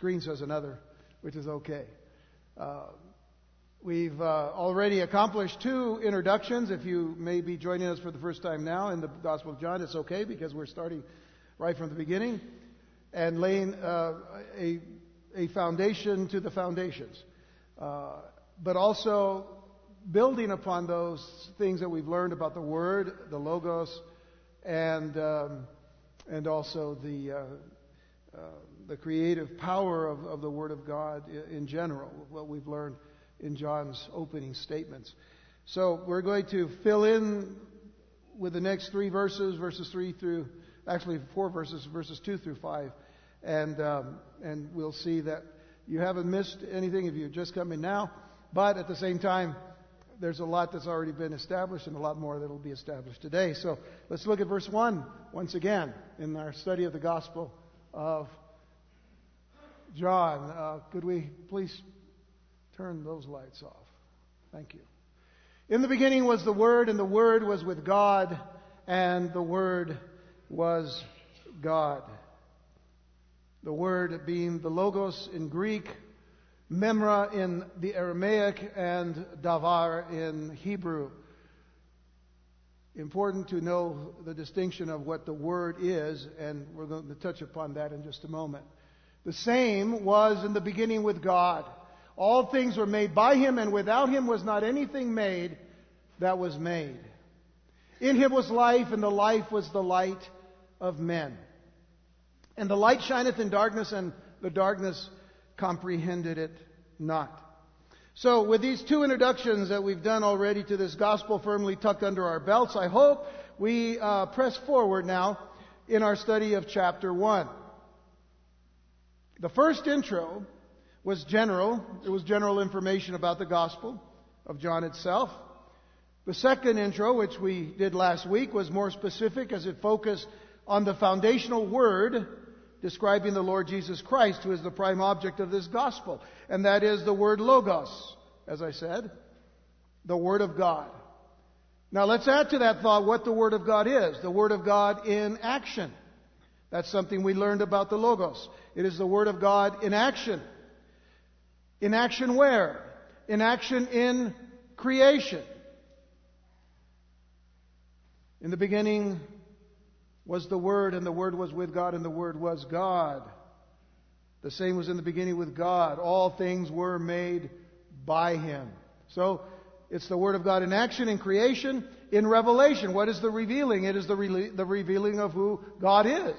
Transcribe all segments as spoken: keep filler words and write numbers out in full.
screen says another, which is okay. Uh, we've uh, already accomplished two introductions. If you may be joining us for the first time now in the Gospel of John, it's okay because we're starting right from the beginning and laying uh, a, a foundation to the foundations. Uh, but also building upon those things that we've learned about the Word, the Logos, and um, and also the uh, uh, the creative power of, of the Word of God in general, what we've learned in John's opening statements. So we're going to fill in with the next three verses, verses three through, actually four verses, verses two through five, and um, and we'll see that you haven't missed anything if you're just coming now. But at the same time, there's a lot that's already been established and a lot more that will be established today. So let's look at verse one once again in our study of the Gospel of John. Uh, could we please turn those lights off? Thank you. In the beginning was the Word, and the Word was with God, and the Word was God. The Word being the Logos in Greek, Memra in the Aramaic, and Davar in Hebrew. Important to know the distinction of what the Word is, and we're going to touch upon that in just a moment. The same was in the beginning with God. All things were made by Him, and without Him was not anything made that was made. In Him was life, and the life was the light of men. And the light shineth in darkness, and the darkness comprehended it not. So with these two introductions that we've done already to this gospel firmly tucked under our belts, I hope we uh, press forward now in our study of chapter one. The first intro was general. It was general information about the gospel of John itself. The second intro, which we did last week, was more specific as it focused on the foundational word describing the Lord Jesus Christ, who is the prime object of this gospel. And that is the word Logos, as I said, the Word of God. Now let's add to that thought what the Word of God is. The Word of God in action. That's something we learned about the Logos. It is the Word of God in action. In action where? In action in creation. In the beginning was the Word, and the Word was with God, and the Word was God. The same was in the beginning with God. All things were made by Him. So, it's the Word of God in action, in creation, in revelation. What is the revealing? It is the, re- the revealing of who God is.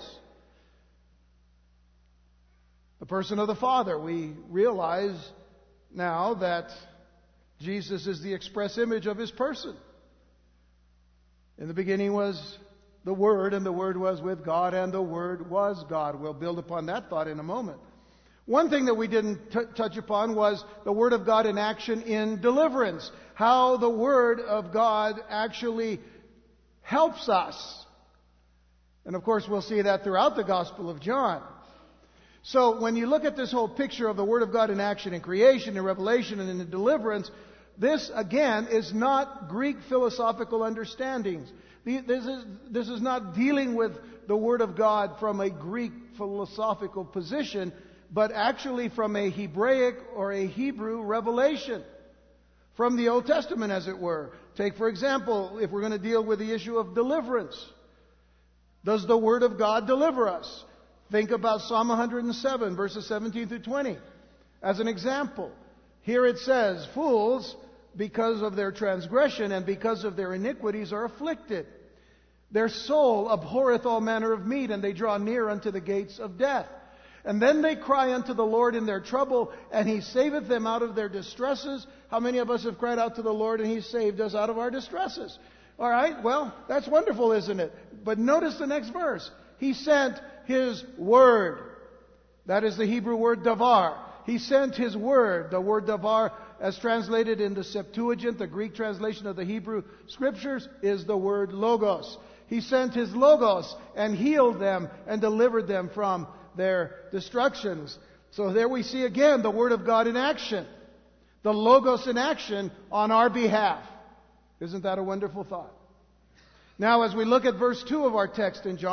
The person of the Father. We realize now that Jesus is the express image of His person. In the beginning was the Word, and the Word was with God, and the Word was God. We'll build upon that thought in a moment. One thing that we didn't t- touch upon was the Word of God in action in deliverance. How the Word of God actually helps us. And of course we'll see that throughout the Gospel of John. So when you look at this whole picture of the Word of God in action in creation, in revelation, and in deliverance, this again is not Greek philosophical understandings. This is, this is not dealing with the Word of God from a Greek philosophical position, but actually from a Hebraic or a Hebrew revelation. From the Old Testament, as it were. Take, for example, if we're going to deal with the issue of deliverance. Does the Word of God deliver us? Think about Psalm one hundred seven, verses seventeen through twenty. As an example, here it says, fools, because of their transgression and because of their iniquities, are afflicted. Their soul abhorreth all manner of meat, and they draw near unto the gates of death. And then they cry unto the Lord in their trouble, and He saveth them out of their distresses. How many of us have cried out to the Lord, and He saved us out of our distresses? All right, well, that's wonderful, isn't it? But notice the next verse. He sent His Word. That is the Hebrew word davar. He sent His Word. The word davar, as translated in the Septuagint, the Greek translation of the Hebrew Scriptures, is the word logos. He sent His Logos and healed them and delivered them from their destructions. So there we see again the Word of God in action. The Logos in action on our behalf. Isn't that a wonderful thought? Now as we look at verse two of our text in John,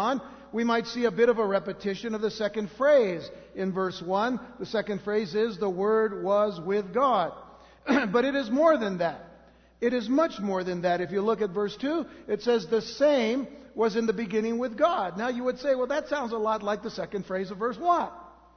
we might see a bit of a repetition of the second phrase. In verse one, the second phrase is, the Word was with God. But it is more than that. It is much more than that. If you look at verse two, it says, the same was in the beginning with God. Now you would say, well, that sounds a lot like the second phrase of verse one.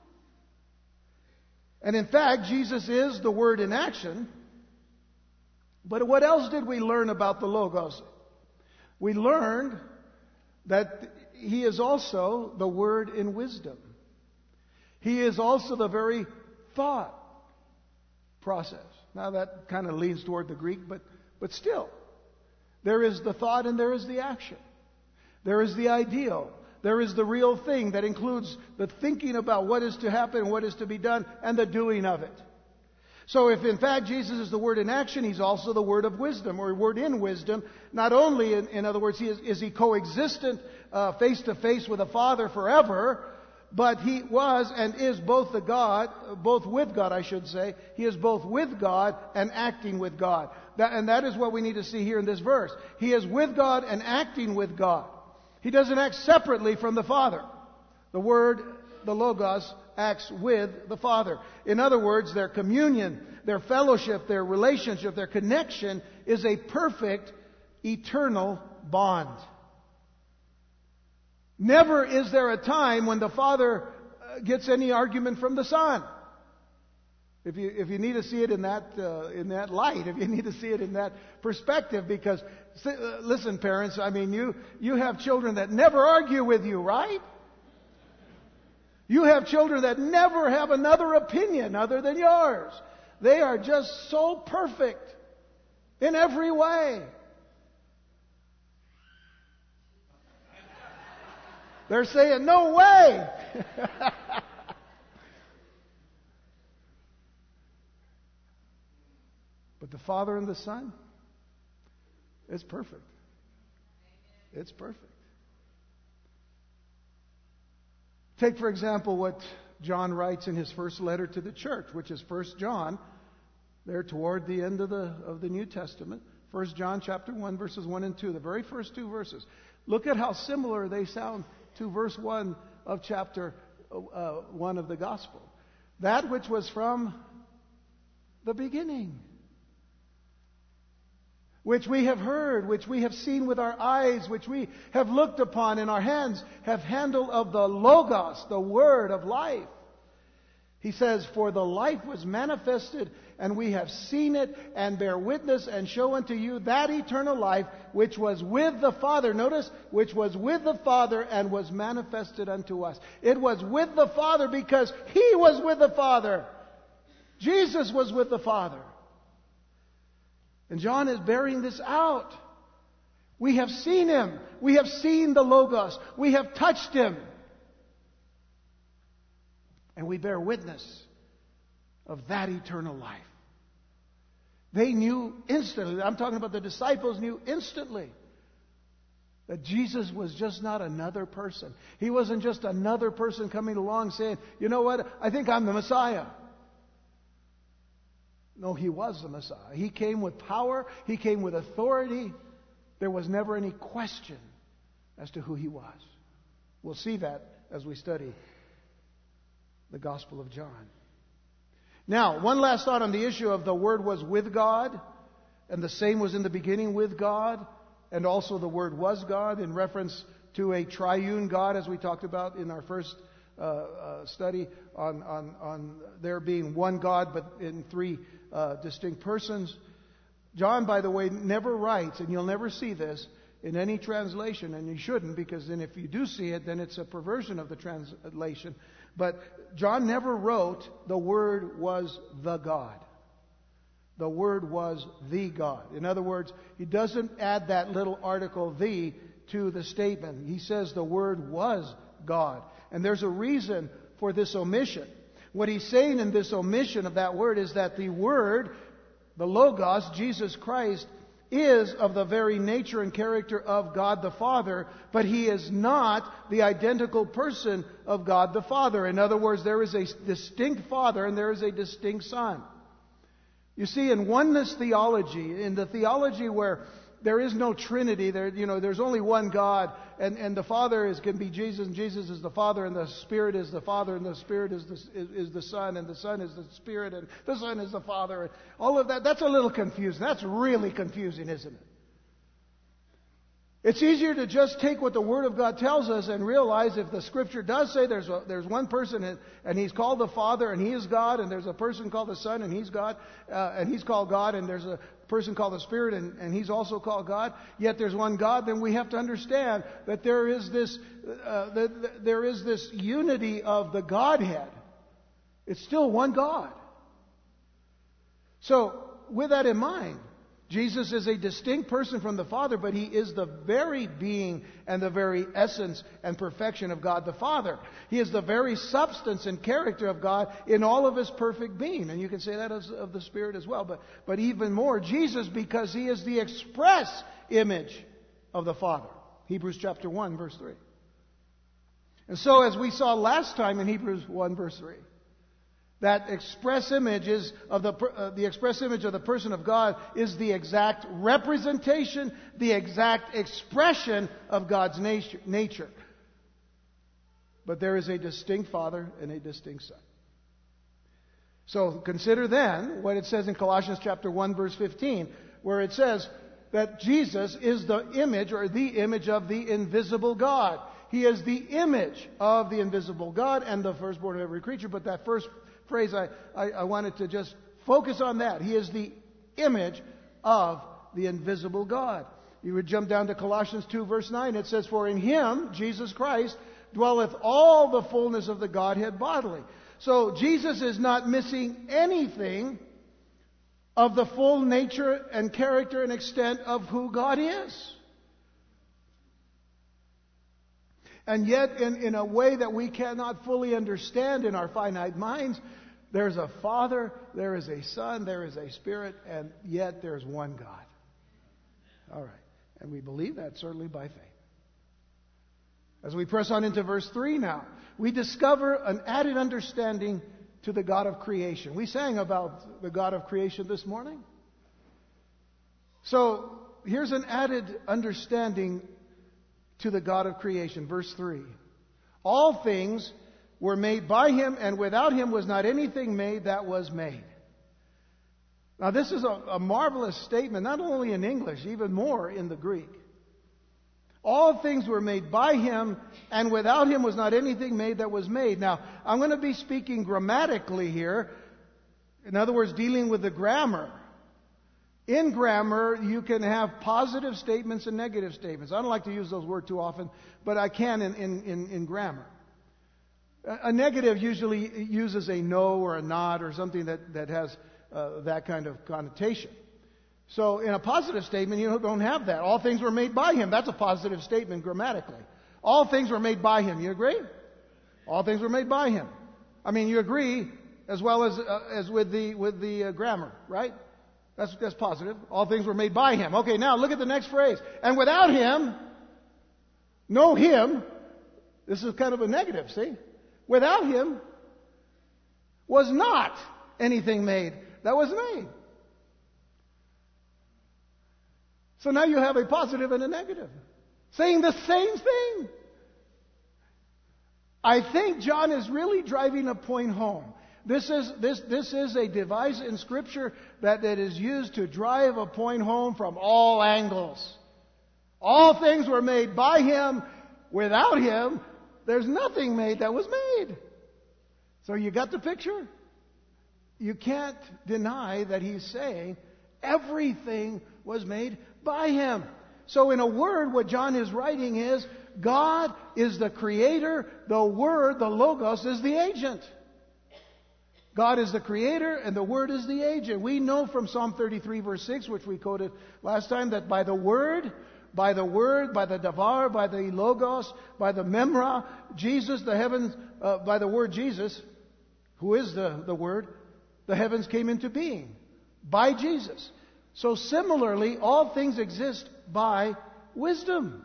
And in fact, Jesus is the Word in action. But what else did we learn about the Logos? We learned that He is also the Word in wisdom. He is also the very thought process. Now that kind of leans toward the Greek, but, but still. There is the thought and there is the action. There is the ideal. There is the real thing that includes the thinking about what is to happen, what is to be done, and the doing of it. So if in fact Jesus is the Word in action, He's also the Word of wisdom, or Word in wisdom. Not only, in, in other words, he is, is He coexistent uh, face to face with the Father forever, but He was and is both the God, both with God, I should say. He is both with God and acting with God. That, and that is what we need to see here in this verse. He is with God and acting with God. He doesn't act separately from the Father. The Word, the Logos, acts with the Father. In other words, their communion, their fellowship, their relationship, their connection is a perfect, eternal bond. Never is there a time when the Father gets any argument from the Son. If you if you need to see it in that uh, in that light, if you need to see it in that perspective, because uh, listen, parents, I mean, you you have children that never argue with you, right? You have children that never have another opinion other than yours. They are just so perfect in every way. They're saying, no way! But the Father and the Son, it's perfect. It's perfect. Take, for example, what John writes in his first letter to the church, which is First John, there toward the end of the of the New Testament. First John chapter one, verses one and two, the very first two verses. Look at how similar they sound to verse one of chapter uh, one of the Gospel. That which was from the beginning, which we have heard, which we have seen with our eyes, which we have looked upon, and our hands have handled of the Logos, the Word of life. He says, for the life was manifested, and we have seen it, and bear witness, and show unto you that eternal life, which was with the Father. Notice, which was with the Father, and was manifested unto us. It was with the Father because He was with the Father. Jesus was with the Father. And John is bearing this out. We have seen Him. We have seen the Logos. We have touched Him. And we bear witness of that eternal life. They knew instantly, I'm talking about the disciples knew instantly, that Jesus was just not another person. He wasn't just another person coming along saying, you know what, I think I'm the Messiah. No, He was the Messiah. He came with power. He came with authority. There was never any question as to who He was. We'll see that as we study the Gospel of John. Now, one last thought on the issue of the Word was with God, and the same was in the beginning with God, and also the Word was God, in reference to a triune God, as we talked about in our first uh, uh, study on, on, on there being one God, but in three uh, distinct persons. John, by the way, never writes, and you'll never see this in any translation, and you shouldn't, because then if you do see it, then it's a perversion of the translation. But John never wrote, the Word was the God. The Word was the God. In other words, he doesn't add that little article, the, to the statement. He says the Word was God. And there's a reason for this omission. What he's saying in this omission of that word is that the Word, the Logos, Jesus Christ, is of the very nature and character of God the Father, but He is not the identical person of God the Father. In other words, there is a distinct Father and there is a distinct Son. You see, in oneness theology, in the theology where there is no Trinity. There, you know, there's only one God, and, and the Father is can be Jesus, and Jesus is the Father, and the Spirit is the Father, and the Spirit is the is, is the Son, and the Son is the Spirit, and the Son is the Father. And all of that. That's a little confusing. That's really confusing, isn't it? It's easier to just take what the Word of God tells us and realize if the Scripture does say there's a, there's one person and, and He's called the Father and He is God, and there's a person called the Son and He's God, uh, and He's called God, and there's a person called the Spirit and, and He's also called God, yet there's one God, then we have to understand that there is this uh, that there is this unity of the Godhead. It's still one God. So, with that in mind, Jesus is a distinct person from the Father, but He is the very being and the very essence and perfection of God the Father. He is the very substance and character of God in all of His perfect being. And you can say that of the Spirit as well. But, but even more, Jesus, because He is the express image of the Father. Hebrews chapter one, verse three. And so, as we saw last time in Hebrews one, verse three, that express image is of the uh, the express image of the person of God is the exact representation, the exact expression of God's nature. nature. But there is a distinct Father and a distinct Son. So consider then what it says in Colossians chapter one, verse fifteen, where it says that Jesus is the image or the image of the invisible God. He is the image of the invisible God and the firstborn of every creature. But that first phrase, I, I, I wanted to just focus on that. He is the image of the invisible God. You would jump down to Colossians two, verse nine. It says, "For in Him, Jesus Christ, dwelleth all the fullness of the Godhead bodily." So Jesus is not missing anything of the full nature and character and extent of who God is. And yet, in, in a way that we cannot fully understand in our finite minds, there's a Father, there is a Son, there is a Spirit, and yet there's one God. All right. And we believe that certainly by faith. As we press on into verse three now, we discover an added understanding to the God of creation. We sang about the God of creation this morning. So, here's an added understanding to the God of creation. Verse three. All things were made by Him, and without Him was not anything made that was made. Now this is a, a marvelous statement, not only in English, even more in the Greek. All things were made by Him, and without Him was not anything made that was made. Now, I'm going to be speaking grammatically here. In other words, dealing with the grammar. In grammar, you can have positive statements and negative statements. I don't like to use those words too often, but I can in, in, in, in grammar. A, a negative usually uses a no or a not or something that, that has uh, that kind of connotation. So in a positive statement, you don't have that. All things were made by Him. That's a positive statement grammatically. All things were made by Him. You agree? All things were made by Him. I mean, you agree as well as uh, as with the with the uh, grammar, right? That's, that's positive. All things were made by Him. Okay, now look at the next phrase. And without Him, no Him, this is kind of a negative, see? Without Him was not anything made that was made. So now you have a positive and a negative, saying the same thing. I think John is really driving a point home. This is, this, this is a device in Scripture that, that is used to drive a point home from all angles. All things were made by Him. Without Him, there's nothing made that was made. So you got the picture? You can't deny that he's saying everything was made by Him. So in a word, what John is writing is, God is the creator, the Word, the Logos, is the agent. God is the creator and the Word is the agent. We know from Psalm thirty-three verse six, which we quoted last time, that by the Word, by the Word, by the Davar, by the Logos, by the Memra, Jesus, the heavens, uh, by the Word Jesus, who is the, the Word, the heavens came into being. By Jesus. So similarly, all things exist by wisdom.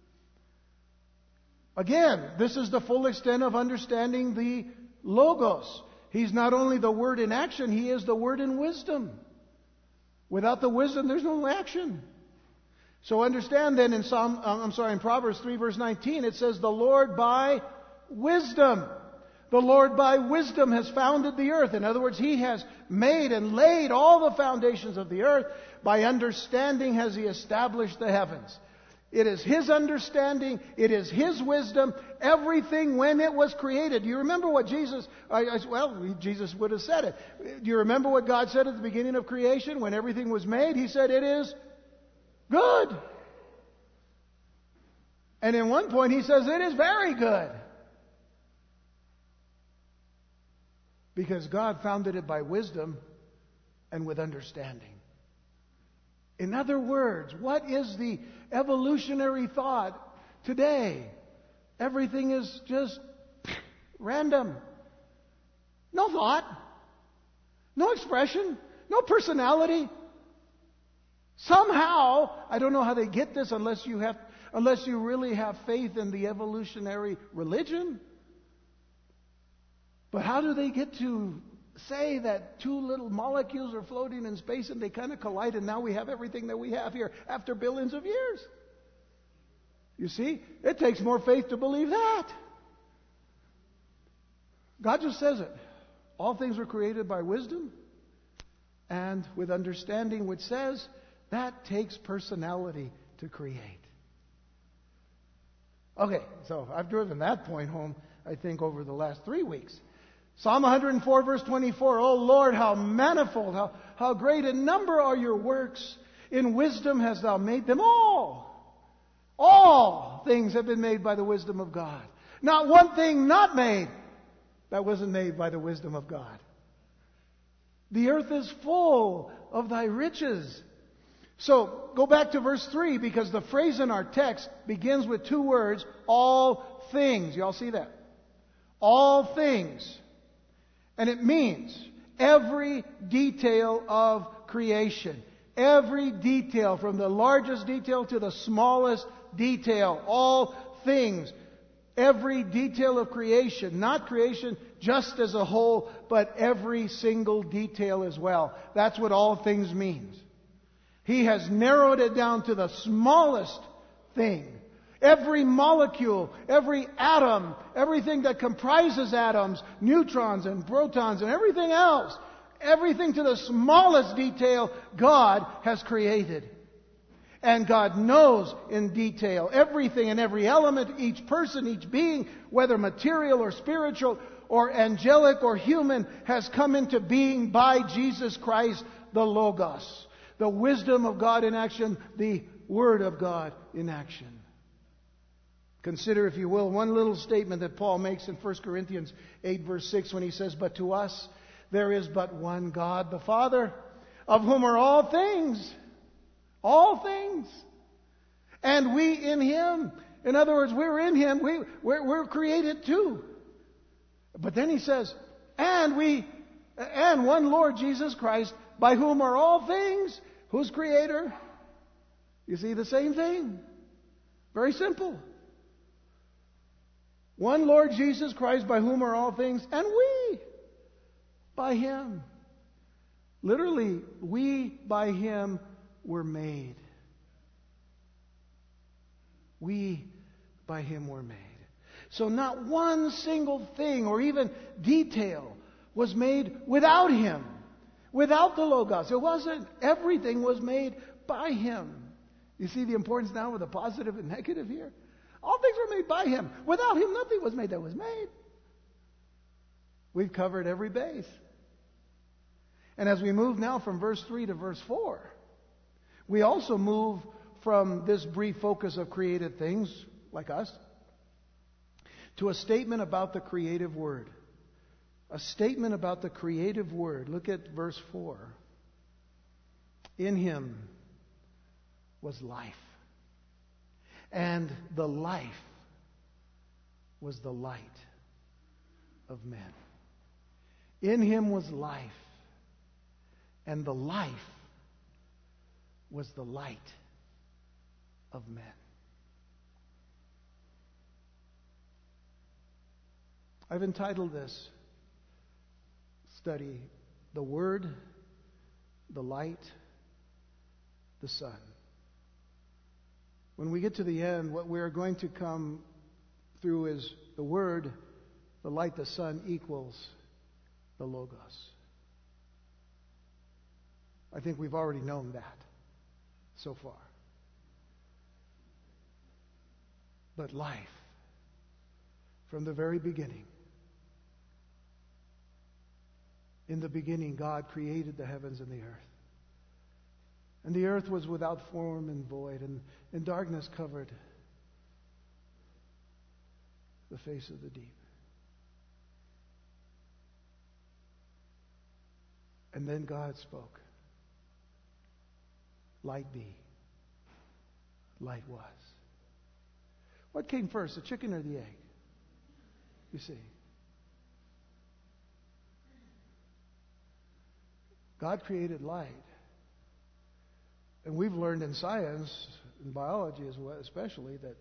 Again, this is the full extent of understanding the Logos. He's not only the Word in action, He is the Word in wisdom. Without the wisdom, there's no action. So understand then in Psalm, I'm sorry, in Proverbs three verse nineteen, it says, the Lord by wisdom. The Lord by wisdom has founded the earth. In other words, He has made and laid all the foundations of the earth. By understanding has He established the heavens. It is His understanding. It is His wisdom. Everything when it was created. Do you remember what Jesus, I, I, well, Jesus would have said it. Do you remember what God said at the beginning of creation when everything was made? He said, it is good. And in one point He says, it is very good. Because God founded it by wisdom and with understanding. In other words, what is the evolutionary thought today? Everything is just random. No thought. No expression. No personality. Somehow, I don't know how they get this unless you have, unless you really have faith in the evolutionary religion. But how do they get to say that two little molecules are floating in space and they kind of collide and now we have everything that we have here after billions of years? You see, it takes more faith to believe that. God just says it. All things were created by wisdom and with understanding, which says that takes personality to create. Okay, so I've driven that point home, I think, over the last three weeks. Psalm one hundred four verse twenty-four, O Lord, how manifold, how, how great in number are your works. In wisdom hast thou made them all. All things have been made by the wisdom of God. Not one thing not made that wasn't made by the wisdom of God. The earth is full of thy riches. So, go back to verse three, because the phrase in our text begins with two words, all things. Y'all see that? All things. And it means every detail of creation. Every detail, from the largest detail to the smallest detail. All things. Every detail of creation. Not creation just as a whole, but every single detail as well. That's what all things means. He has narrowed it down to the smallest thing. Every molecule, every atom, everything that comprises atoms, neutrons and protons and everything else, everything to the smallest detail, God has created. And God knows in detail everything and every element, each person, each being, whether material or spiritual or angelic or human, has come into being by Jesus Christ, the Logos. The wisdom of God in action, the Word of God in action. Consider, if you will, one little statement that Paul makes in First Corinthians eight verse six when he says, but to us there is but one God, the Father, of whom are all things. All things. And we in Him. In other words, we're in Him. We, we're, we're created too. But then he says, and we, and one Lord Jesus Christ, by whom are all things. Who's creator? You see, the same thing. Very simple. One Lord Jesus Christ, by whom are all things, and we by Him. Literally, we by Him were made. We by Him were made. So not one single thing or even detail was made without Him. Without the Logos. It wasn't. Everything was made by Him. You see the importance now with the positive and negative here? All things were made by Him. Without Him, nothing was made that was made. We've covered every base. And as we move now from verse three to verse four, we also move from this brief focus of created things, like us, to a statement about the creative Word. A statement about the creative Word. Look at verse four. In Him was life. And the life was the light of men. In Him was life. And the life was the light of men. I've entitled this study, The Word, the Light, the Sun. when we get to the end, what we're going to come through is the Word, the light, the Son equals the Logos. I think we've already known that so far. But life, from the very beginning, in the beginning, God created the heavens and the earth. And the earth was without form and void, and, and darkness covered the face of the deep. And then God spoke. Light be. Light was. What came first, the chicken or the egg? You see. God created light. And we've learned in science, in biology as well, especially, that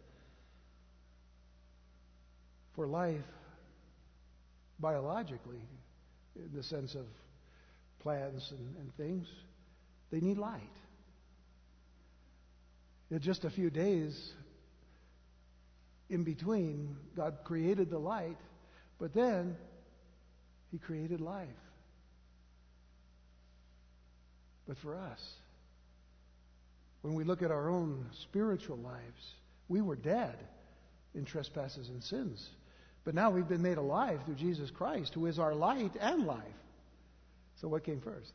for life, biologically, in the sense of plants and, and things, they need light. In just a few days in between, God created the light, but then He created life. But for us, when we look at our own spiritual lives, we were dead in trespasses and sins. But now we've been made alive through Jesus Christ, who is our light and life. So what came first?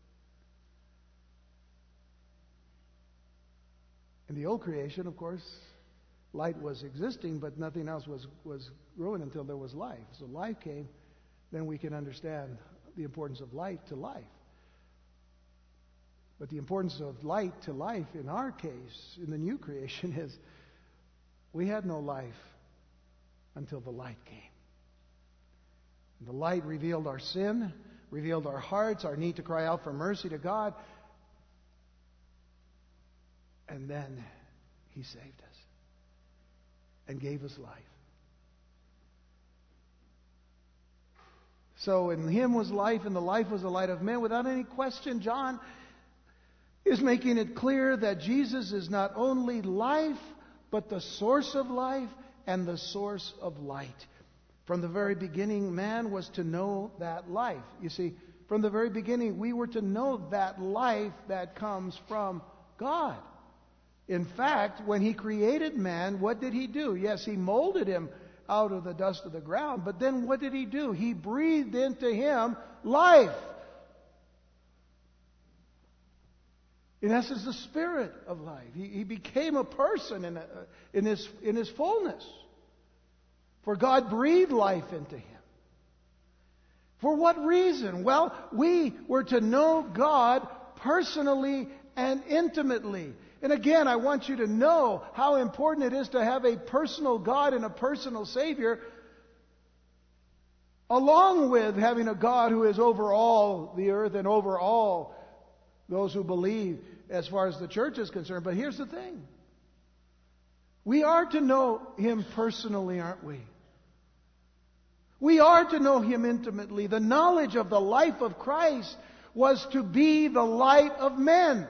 In the old creation, of course, light was existing, but nothing else was, was growing until there was life. So life came, then we can understand the importance of light to life. But the importance of light to life in our case, in the new creation, is we had no life until the light came. And the light revealed our sin, revealed our hearts, our need to cry out for mercy to God. And then He saved us and gave us life. So in Him was life, and the life was the light of men. Without any question, John is making it clear that Jesus is not only life, but the source of life and the source of light. From the very beginning, man was to know that life. You see, from the very beginning, we were to know that life that comes from God. In fact, when He created man, what did He do? Yes, He molded him out of the dust of the ground, but then what did He do? He breathed into him life. In essence, the spirit of life. He, he became a person in, a, in, his, in his fullness. For God breathed life into him. For what reason? Well, we were to know God personally and intimately. And again, I want you to know how important it is to have a personal God and a personal Savior, along with having a God who is over all the earth and over all those who believe, as far as the church is concerned. But here's the thing. We are to know Him personally, aren't we? We are to know Him intimately. The knowledge of the life of Christ was to be the light of men.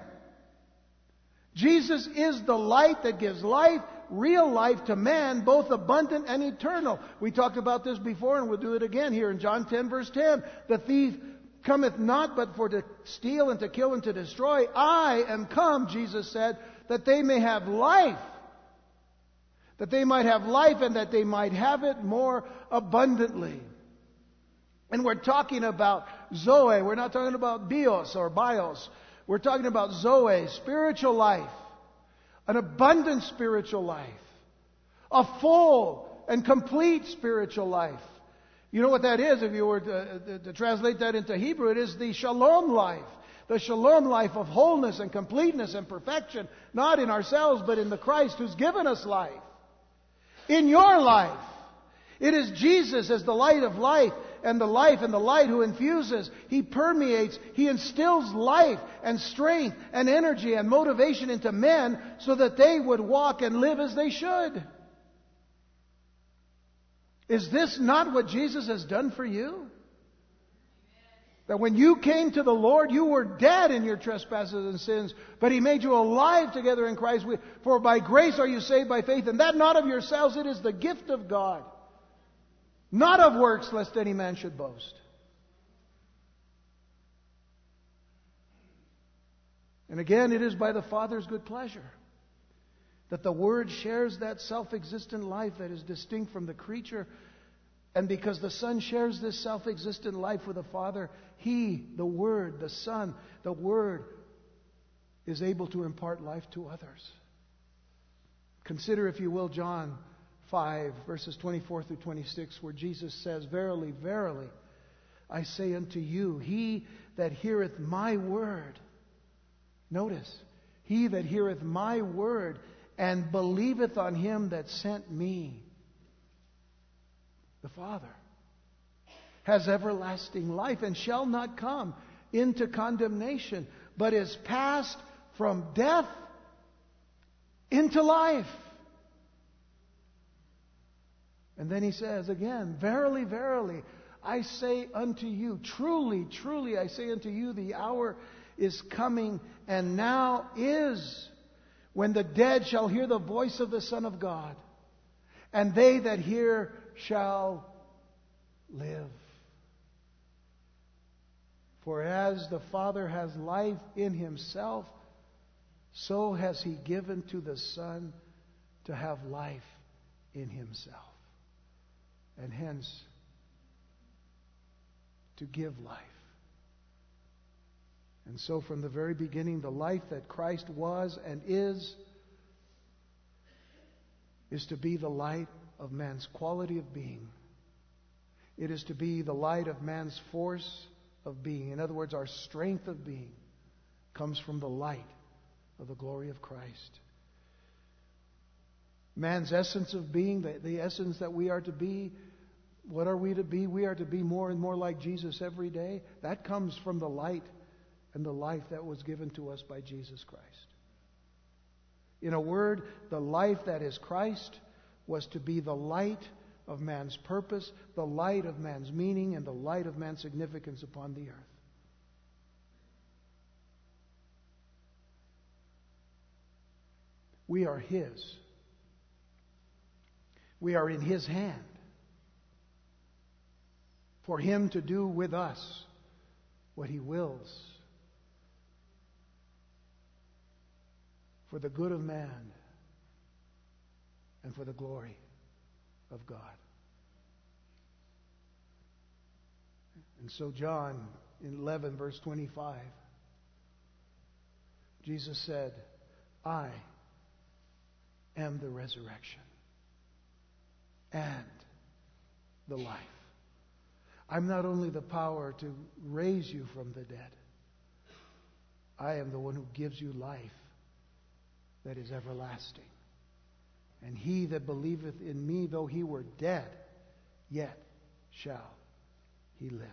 Jesus is the light that gives life, real life to man, both abundant and eternal. We talked about this before, and we'll do it again here in John ten, verse ten. The thief cometh not but for to steal and to kill and to destroy. I am come, Jesus said, that they may have life. That they might have life and that they might have it more abundantly. And we're talking about Zoe. We're not talking about bios or bios. We're talking about Zoe, spiritual life. An abundant spiritual life. A full and complete spiritual life. You know what that is? If you were to, to, to translate that into Hebrew, it is the shalom life. The shalom life of wholeness and completeness and perfection. Not in ourselves, but in the Christ who's given us life. In your life. It is Jesus as the light of life and the life and the light who infuses. He permeates. He instills life and strength and energy and motivation into men so that they would walk and live as they should. Is this not what Jesus has done for you? That when you came to the Lord, you were dead in your trespasses and sins, but He made you alive together in Christ. For by grace are you saved by faith, and that not of yourselves, it is the gift of God. Not of works, lest any man should boast. And again, it is by the Father's good pleasure that the Word shares that self-existent life that is distinct from the creature. And because the Son shares this self-existent life with the Father, He, the Word, the Son, the Word, is able to impart life to others. Consider, if you will, John five, verses twenty-four through twenty-six, where Jesus says, Verily, verily, I say unto you, he that heareth my word, notice, he that heareth my word and believeth on him that sent me, the Father, has everlasting life and shall not come into condemnation, but is passed from death into life. And then he says again, Verily, verily, I say unto you, truly, truly, I say unto you, the hour is coming, and now is, when the dead shall hear the voice of the Son of God, and they that hear shall live. For as the Father has life in Himself, so has He given to the Son to have life in Himself. And hence, to give life. And so from the very beginning, the life that Christ was and is, is to be the light of man's quality of being. It is to be the light of man's force of being. In other words, our strength of being comes from the light of the glory of Christ. Man's essence of being, the, the essence that we are to be, what are we to be? We are to be more and more like Jesus every day. That comes from the light and the life that was given to us by Jesus Christ. In a word, the life that is Christ was to be the light of man's purpose, the light of man's meaning, and the light of man's significance upon the earth. We are His. We are in His hand. For Him to do with us what He wills. For the good of man and for the glory of God. And so John, in eleven, verse twenty-five, Jesus said, I am the resurrection and the life. I'm not only the power to raise you from the dead. I am the one who gives you life that is everlasting. And he that believeth in me, though he were dead, yet shall he live.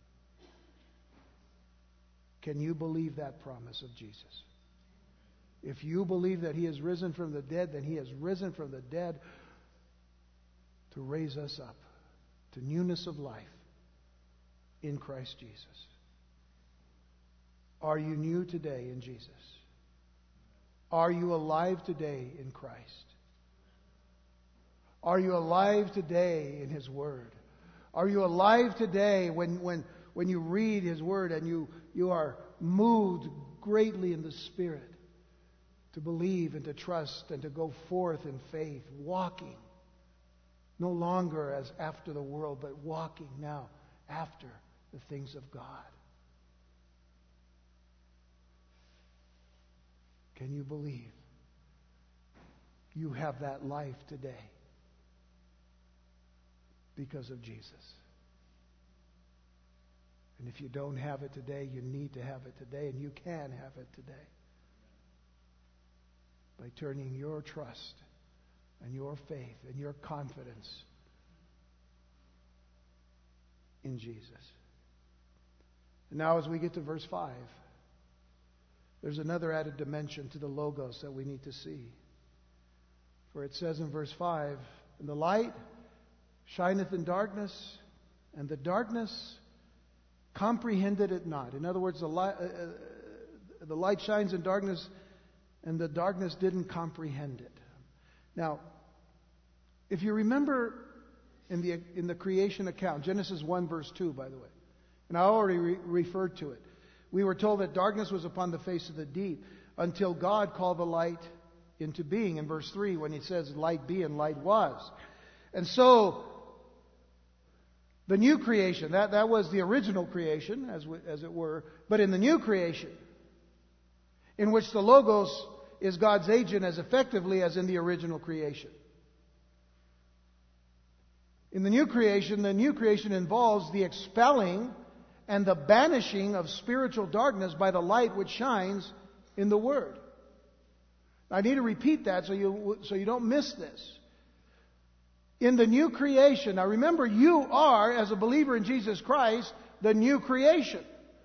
Can you believe that promise of Jesus? If you believe that He has risen from the dead, then He has risen from the dead to raise us up to newness of life in Christ Jesus. Are you new today in Jesus? Are you alive today in Christ? Are you alive today in His Word? Are you alive today when, when, when you read His Word and you, you are moved greatly in the Spirit to believe and to trust and to go forth in faith, walking no longer as after the world, but walking now after the things of God? Can you believe you have that life today because of Jesus? And if you don't have it today, you need to have it today, and you can have it today by turning your trust and your faith and your confidence in Jesus. And now as we get to verse five, there's another added dimension to the Logos that we need to see. For it says in verse five, and the light shineth in darkness, and the darkness comprehended it not. In other words, the light, uh, uh, the light shines in darkness, and the darkness didn't comprehend it. Now, if you remember in the in the creation account, Genesis one verse two, by the way, and I already re- referred to it, we were told that darkness was upon the face of the deep until God called the light into being in verse three when He says, "Light be," and light was. And so, the new creation, that, that was the original creation, as, we, as it were, but in the new creation, in which the Logos is God's agent as effectively as in the original creation. In the new creation, the new creation involves the expelling and the banishing of spiritual darkness by the light which shines in the Word. I need to repeat that so you, so you don't miss this. In the new creation, now remember, you are, as a believer in Jesus Christ, the new creation.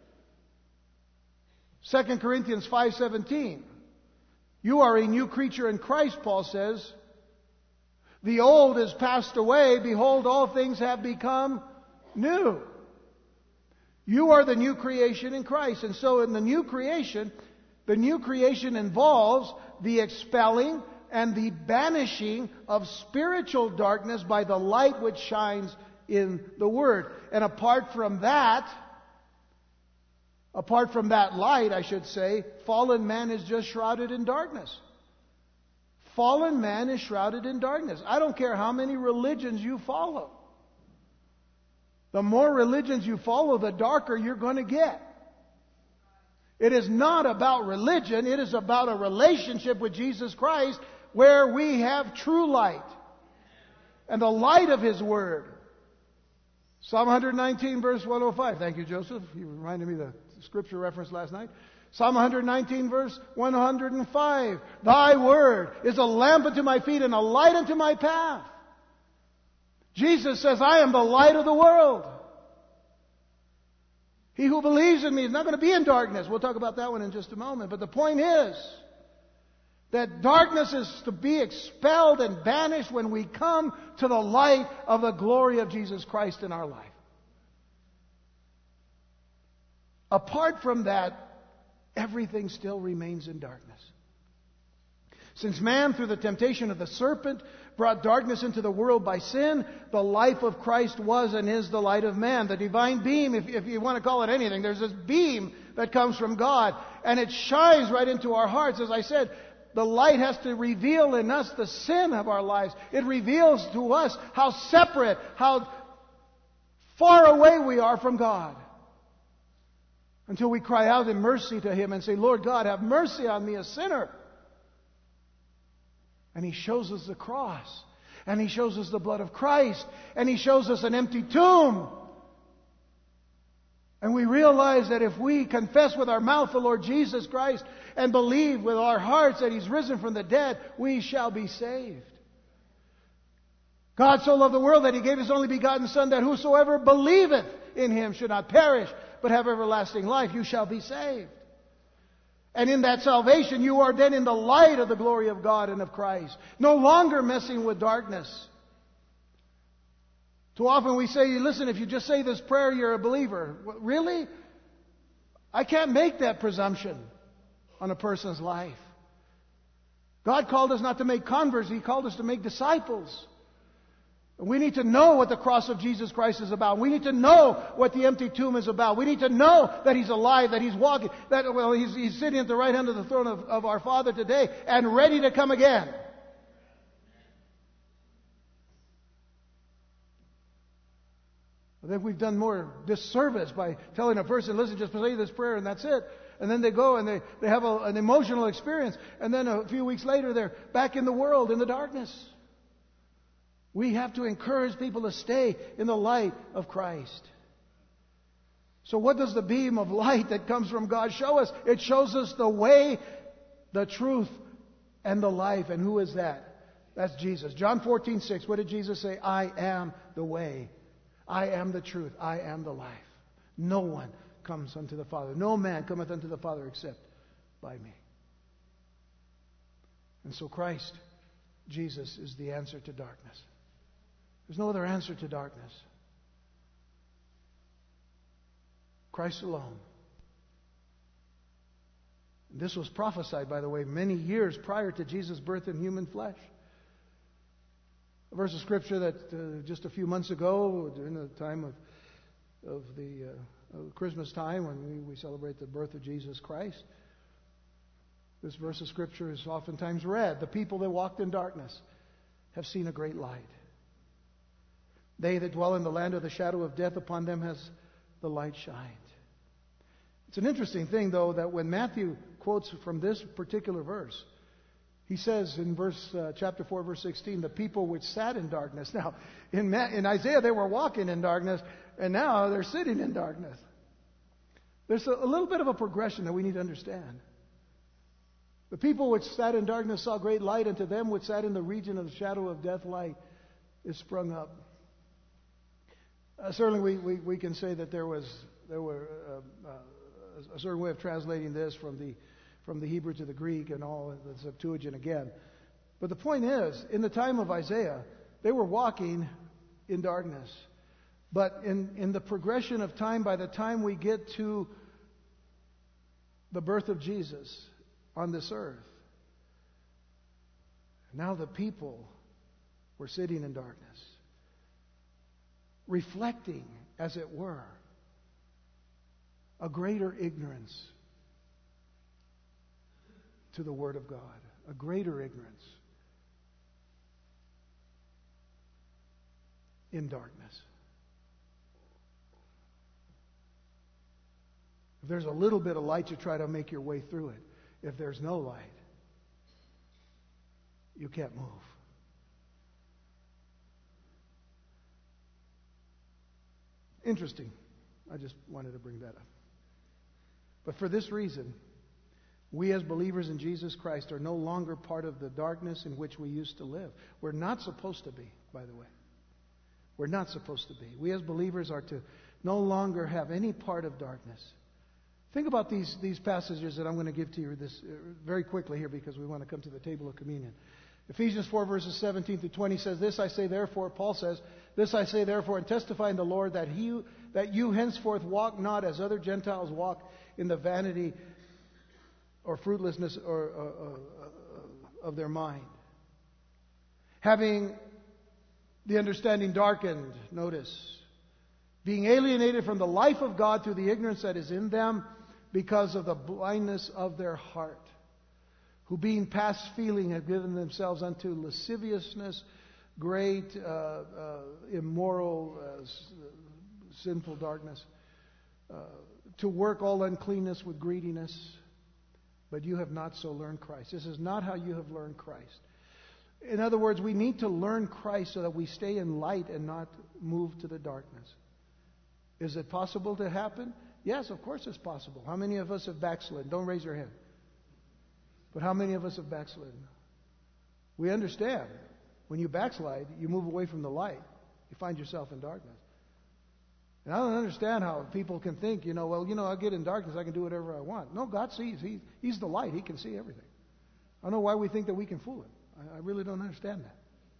Second Corinthians five seventeen. You are a new creature in Christ, Paul says. The old is passed away. Behold, all things have become new. You are the new creation in Christ. And so in the new creation, the new creation involves the expelling and the banishing of spiritual darkness by the light which shines in the Word. And apart from that, apart from that light, I should say, fallen man is just shrouded in darkness. Fallen man is shrouded in darkness. I don't care how many religions you follow. The more religions you follow, the darker you're going to get. It is not about religion. It is about a relationship with Jesus Christ where we have true light and the light of His Word. Psalm one nineteen verse one oh five. Thank you, Joseph. You reminded me of the scripture reference last night. Psalm one nineteen verse one oh five. Thy Word is a lamp unto my feet and a light unto my path. Jesus says, I am the light of the world. He who believes in me is not going to be in darkness. We'll talk about that one in just a moment. But the point is that darkness is to be expelled and banished when we come to the light of the glory of Jesus Christ in our life. Apart from that, everything still remains in darkness. Since man, through the temptation of the serpent, brought darkness into the world by sin, the life of Christ was and is the light of man. The divine beam, if, if you want to call it anything, there's this beam that comes from God, and it shines right into our hearts. As I said, the light has to reveal in us the sin of our lives. It reveals to us how separate, how far away we are from God. Until we cry out in mercy to Him and say, Lord God, have mercy on me, a sinner. And He shows us the cross. And He shows us the blood of Christ. And He shows us an empty tomb. And we realize that if we confess with our mouth the Lord Jesus Christ and believe with our hearts that He's risen from the dead, we shall be saved. God so loved the world that He gave His only begotten Son, that whosoever believeth in Him should not perish, but have everlasting life. You shall be saved. And in that salvation, you are then in the light of the glory of God and of Christ. No longer messing with darkness. Too often we say, listen, if you just say this prayer, you're a believer. Really? I can't make that presumption on a person's life. God called us not to make converts. He called us to make disciples. We need to know what the cross of Jesus Christ is about. We need to know what the empty tomb is about. We need to know that He's alive, that He's walking, that well, He's, he's sitting at the right hand of the throne of, of our Father today and ready to come again. I think we've done more disservice by telling a person, listen, just say this prayer and that's it. And then they go and they, they have a, an emotional experience. And then a few weeks later, they're back in the world, in the darkness. We have to encourage people to stay in the light of Christ. So what does the beam of light that comes from God show us? It shows us the way, the truth, and the life. And who is that? That's Jesus. John fourteen six. What did Jesus say? I am the way. I am the truth. I am the life. No one comes unto the Father. No man cometh unto the Father except by me. And so Christ, Jesus, is the answer to darkness. There's no other answer to darkness. Christ alone. This was prophesied, by the way, many years prior to Jesus' birth in human flesh. A verse of Scripture that uh, just a few months ago, during the time of, of the uh, of Christmas time, when we, we celebrate the birth of Jesus Christ, this verse of Scripture is oftentimes read. The people that walked in darkness have seen a great light. They that dwell in the land of the shadow of death, upon them has the light shined. It's an interesting thing, though, that when Matthew quotes from this particular verse, he says in verse uh, chapter four, verse sixteen, the people which sat in darkness. Now, in, Ma- in Isaiah, they were walking in darkness, and now they're sitting in darkness. There's a, a little bit of a progression that we need to understand. The people which sat in darkness saw great light, and to them which sat in the region of the shadow of death, light is sprung up. Uh, certainly, we, we, we can say that there was there were uh, uh, a certain way of translating this from the from the Hebrew to the Greek and all the Septuagint again. But the point is, in the time of Isaiah, they were walking in darkness. But in, in the progression of time, by the time we get to the birth of Jesus on this earth, now the people were sitting in darkness, reflecting, as it were, a greater ignorance to the Word of God, a greater ignorance in darkness. If there's a little bit of light, you try to make your way through it. If there's no light, you can't move. Interesting. I just wanted to bring that up. But for this reason, we as believers in Jesus Christ are no longer part of the darkness in which we used to live. We're not supposed to be, by the way. We're not supposed to be. We as believers are to no longer have any part of darkness. Think about these, these passages that I'm going to give to you this uh, very quickly here, because we want to come to the table of communion. Ephesians four, verses seventeen through twenty says, "This I say therefore," Paul says, "This I say therefore, and testify in the Lord, that he that you henceforth walk not as other Gentiles walk, in the vanity or fruitlessness or, uh, uh, uh, of their mind, having the understanding darkened," notice, "being alienated from the life of God through the ignorance that is in them, because of the blindness of their heart, who being past feeling have given themselves unto lasciviousness, great uh, uh, immoral, uh, s- sinful darkness, uh, to work all uncleanness with greediness. But you have not so learned Christ." This is not how you have learned Christ. In other words, we need to learn Christ so that we stay in light and not move to the darkness. Is it possible to happen? Yes, of course it's possible. How many of us have backslidden? Don't raise your hand. But how many of us have backslidden? We understand. When you backslide, you move away from the light. You find yourself in darkness. And I don't understand how people can think, you know, well, you know, I'll get in darkness, I can do whatever I want. No, God sees. He, he's the light. He can see everything. I don't know why we think that we can fool Him. I, I really don't understand that.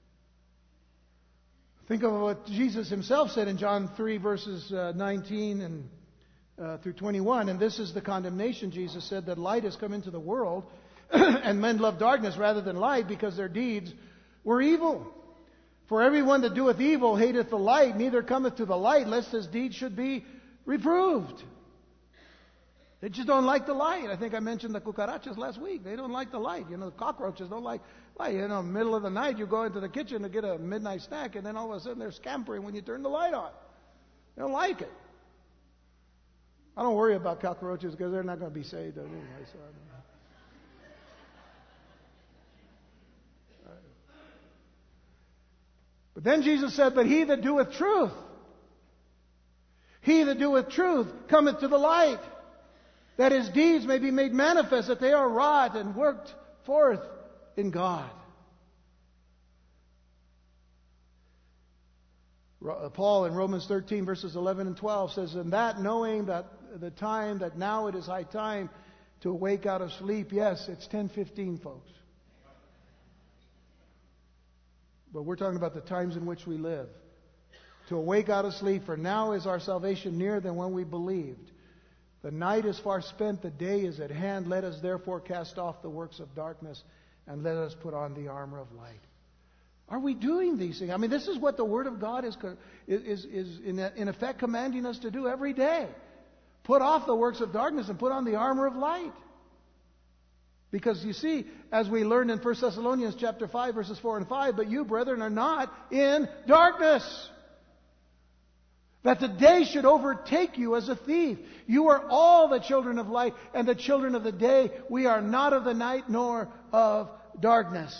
Think of what Jesus Himself said in John three, verses uh, nineteen and uh, through twenty-one. "And this is the condemnation," Jesus said, "that light has come into the world, and men love darkness rather than light, because their deeds were evil. For everyone that doeth evil hateth the light, neither cometh to the light, lest his deeds should be reproved." They just don't like the light. I think I mentioned the cucarachas last week. They don't like the light. You know, the cockroaches don't like light. You know, middle of the night, you go into the kitchen to get a midnight snack, and then all of a sudden they're scampering when you turn the light on. They don't like it. I don't worry about cockroaches because they're not going to be saved anyway. So I don't know. But then Jesus said, "But he that doeth truth, he that doeth truth cometh to the light, that his deeds may be made manifest, that they are wrought and worked forth in God." Paul in Romans thirteen, verses eleven and twelve says, "And that knowing that the time, that now it is high time to awake out of sleep." Yes, it's ten fifteen, folks. But we're talking about the times in which we live. "To awake out of sleep, for now is our salvation nearer than when we believed." The night is far spent, the day is at hand. Let us therefore cast off the works of darkness and let us put on the armor of light. Are we doing these things? I mean, this is what the Word of God is, is, is in, in effect commanding us to do every day. Put off the works of darkness and put on the armor of light. Because you see, as we learned in First Thessalonians chapter five, verses four and five, but you, brethren, are not in darkness, that the day should overtake you as a thief. You are all the children of light and the children of the day. We are not of the night nor of darkness.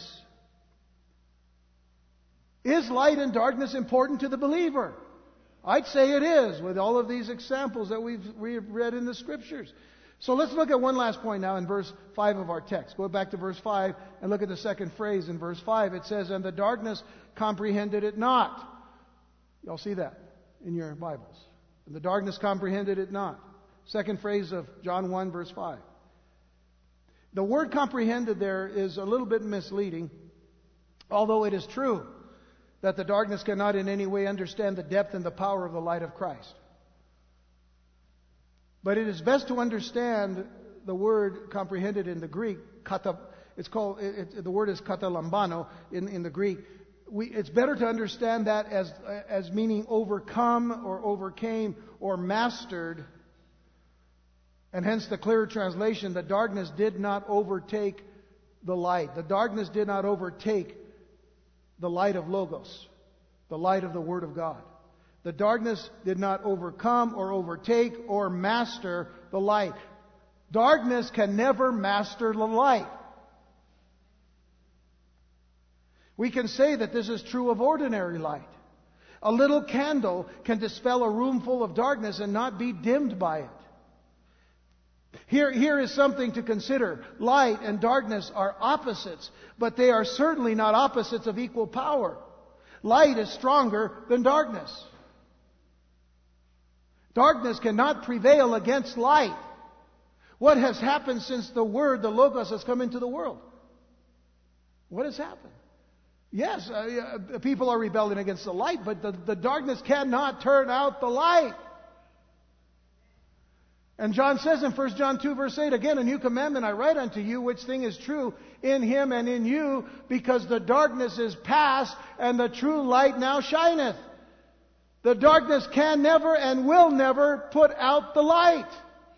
Is light and darkness important to the believer? I'd say it is, with all of these examples that we've read in the Scriptures. So let's look at one last point now in verse five of our text. Go back to verse five and look at the second phrase in verse five. It says, and the darkness comprehended it not. Y'all see that in your Bibles. And the darkness comprehended it not. Second phrase of John one, verse five. The word comprehended there is a little bit misleading, although it is true that the darkness cannot in any way understand the depth and the power of the light of Christ. But it is best to understand the word comprehended in the Greek. Kata, it's called. It, the word is katalambano in, in the Greek. We, it's better to understand that as as meaning overcome or overcame or mastered. And hence the clearer translation: the darkness did not overtake the light. The darkness did not overtake the light of Logos, the light of the Word of God. The darkness did not overcome or overtake or master the light. Darkness can never master the light. We can say that this is true of ordinary light. A little candle can dispel a room full of darkness and not be dimmed by it. Here, here is something to consider. Light and darkness are opposites, but they are certainly not opposites of equal power. Light is stronger than darkness. Darkness cannot prevail against light. What has happened since the Word, the Logos, has come into the world? What has happened? Yes, uh, people are rebelling against the light, but the, the darkness cannot turn out the light. And John says in First John two, verse eight, again, a new commandment I write unto you, which thing is true in Him and in you, because the darkness is past, and the true light now shineth. The darkness can never and will never put out the light.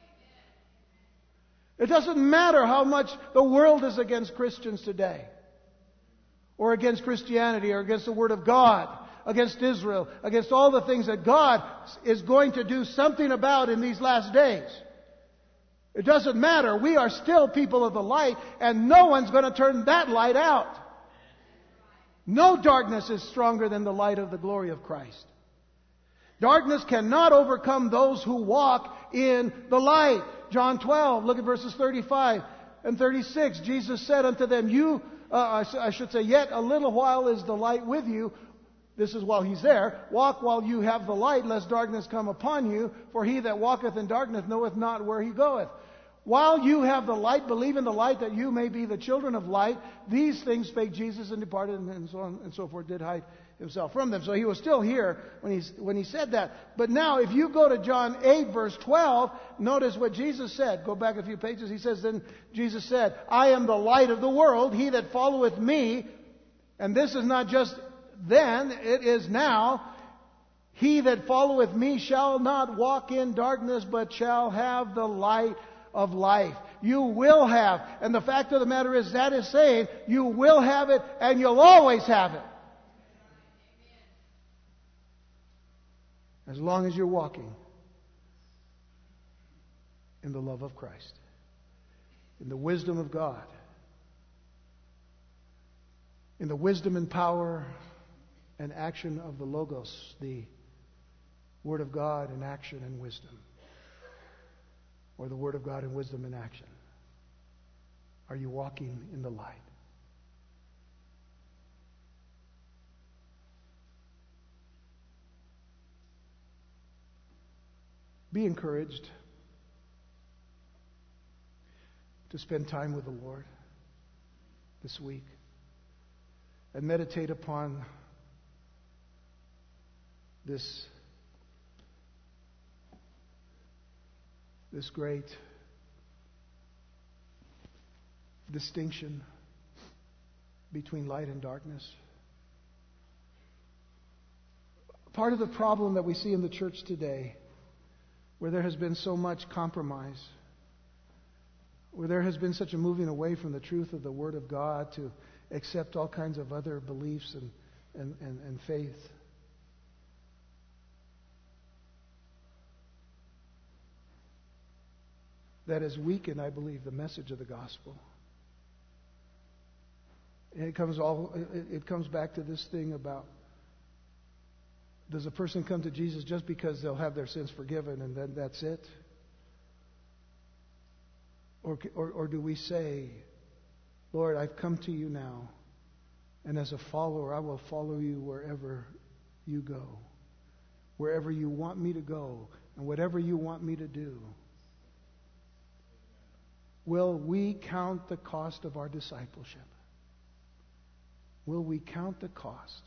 It doesn't matter how much the world is against Christians today, or against Christianity, or against the Word of God, against Israel, against all the things that God is going to do something about in these last days. It doesn't matter. We are still people of the light, and no one's going to turn that light out. No darkness is stronger than the light of the glory of Christ. Darkness cannot overcome those who walk in the light. John twelve, look at verses thirty-five and thirty-six. Jesus said unto them, You, uh, I should say, yet a little while is the light with you. This is while He's there. Walk while you have the light, lest darkness come upon you. For he that walketh in darkness knoweth not where he goeth. While you have the light, believe in the light, that you may be the children of light. These things spake Jesus, and departed, and so on and so forth, did hide Himself from them. So He was still here when he, when he said that. But now, if you go to John eight, verse twelve, notice what Jesus said. Go back a few pages. He says, Then Jesus said, I am the light of the world. He that followeth me, and this is not just then, it is now, he that followeth me shall not walk in darkness, but shall have the light of life. You will have. And the fact of the matter is, that is saying, you will have it, and you'll always have it. As long as you're walking in the love of Christ, in the wisdom of God, in the wisdom and power and action of the Logos, the Word of God in action and wisdom, or the Word of God in wisdom and action. Are you walking in the light? Be encouraged to spend time with the Lord this week and meditate upon this, this great distinction between light and darkness. Part of the problem that we see in the church today, where there has been so much compromise, where there has been such a moving away from the truth of the Word of God to accept all kinds of other beliefs and, and, and, and faith. That has weakened, I believe, the message of the gospel. And it comes all it, it comes back to this thing about, does a person come to Jesus just because they'll have their sins forgiven and then that's it? Or, or, or do we say, Lord, I've come to you now, and as a follower, I will follow you wherever you go, wherever you want me to go, and whatever you want me to do. Will we count the cost of our discipleship? Will we count the cost?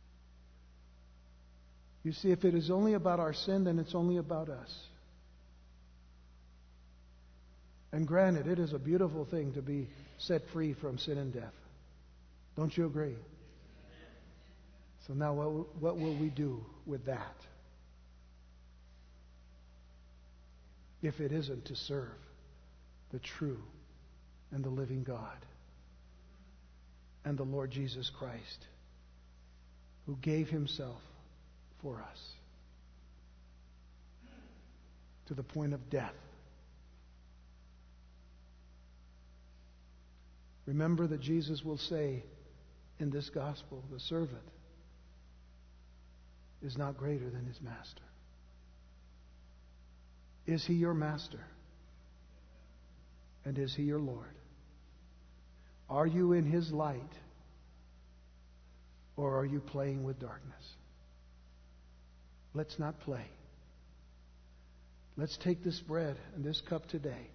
You see, if it is only about our sin, then it's only about us. And granted, it is a beautiful thing to be set free from sin and death. Don't you agree? So now what, what will we do with that? If it isn't to serve the true and the living God and the Lord Jesus Christ, who gave himself for us to the point of death. Remember that Jesus will say in this gospel, the servant is not greater than his master. Is he your master? And is he your Lord? Are you in his light? Or are you playing with darkness? Let's not play. Let's take this bread and this cup today.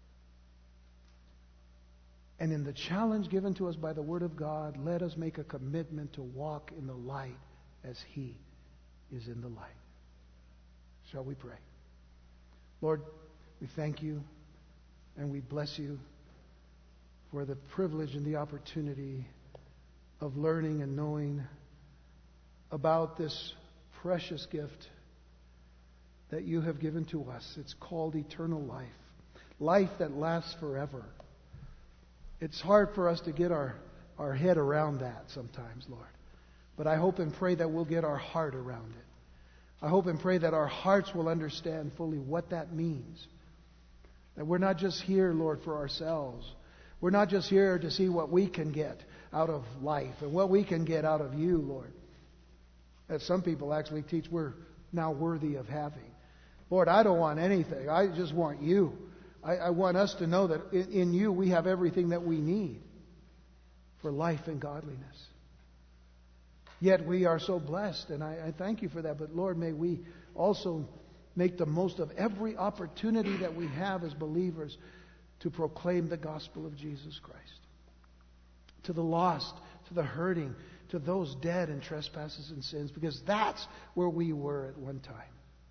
And in the challenge given to us by the Word of God, let us make a commitment to walk in the light as he is in the light. Shall we pray? Lord, we thank you and we bless you for the privilege and the opportunity of learning and knowing about this precious gift that you have given to us. It's called eternal life. Life that lasts forever. It's hard for us to get our, our head around that sometimes, Lord. But I hope and pray that we'll get our heart around it. I hope and pray that our hearts will understand fully what that means. That we're not just here, Lord, for ourselves. We're not just here to see what we can get out of life and what we can get out of you, Lord. As some people actually teach, we're now worthy of having. Lord, I don't want anything. I just want you. I, I want us to know that in, in you we have everything that we need for life and godliness. Yet we are so blessed, and I, I thank you for that. But Lord, may we also make the most of every opportunity that we have as believers to proclaim the gospel of Jesus Christ. To the lost, to the hurting, to those dead in trespasses and sins, because that's where we were at one time.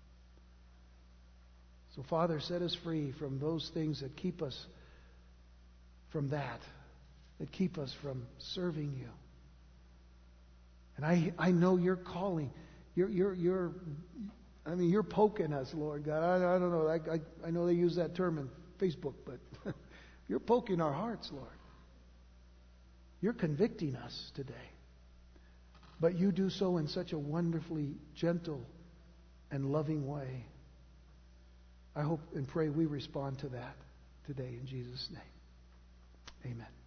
So, Father, set us free from those things that keep us from that, that keep us from serving you. And I, I know you're calling. You're, you're, you're, I mean, you're poking us, Lord God. I, I don't know. I, I, I know they use that term in Facebook, but you're poking our hearts, Lord. You're convicting us today. But you do so in such a wonderfully gentle and loving way. I hope and pray we respond to that today in Jesus' name. Amen.